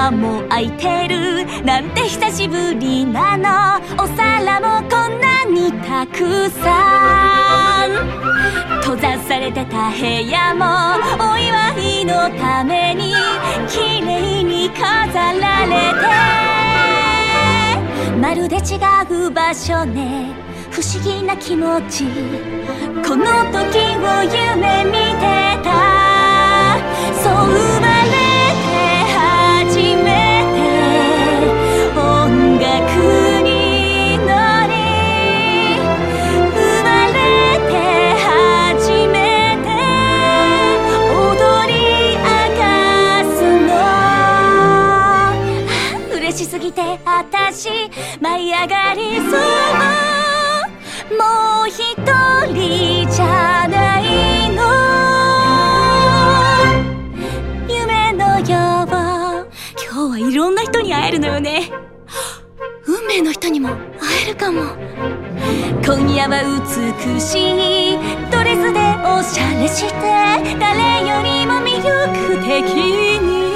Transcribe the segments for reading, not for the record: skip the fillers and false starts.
ドアも開いてるなんて久しぶりなの。お皿もこんなにたくさん、閉ざされてた部屋もお祝いのために綺麗に飾られて、まるで違う場所ね、不思議な気持ち、この時を夢見てた。そう生まれて初めて音楽に乗り、生まれて初めて踊り明かすの。嬉しすぎて私舞い上がりそう。もう一人じゃないの、夢のよう。今日はいろんな人に会えるのよね。運命の人にも会えるかも。今夜は美しいドレスでおしゃれして、誰よりも魅力的に、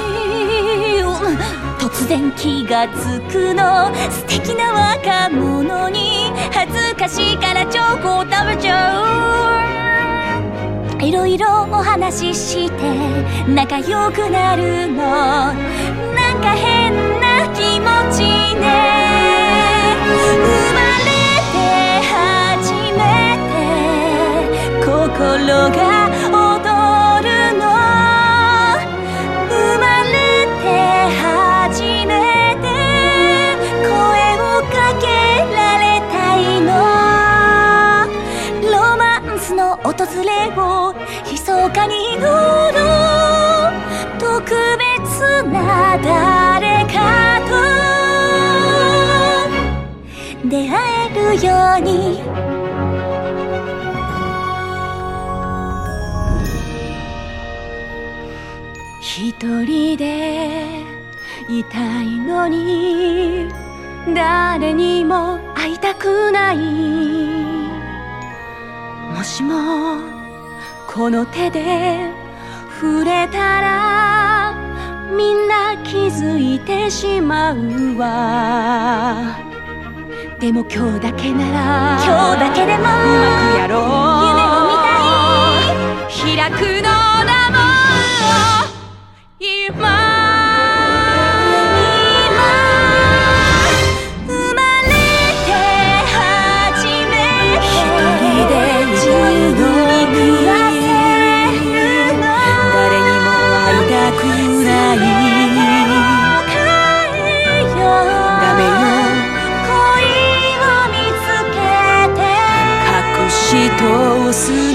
突然気がつくの、素敵な若者に恥ずかしいからチョコ食べちゃう。いろいろお話しして仲良くなるの、なんか変な気持ちね。生まれて初めて心が踊るの、生まれて初めて声をかけられたいの。ロマンスの訪れを密かに祈ろう、特別な誰かと出会えるように。一人でいたいのに誰にも会いたくない。もしもこの手で触れたらみんな気づいてしまうわ。でも今日だけなら、今日だけでもうまくやろう。夢を見たい、開くのだもん今。通す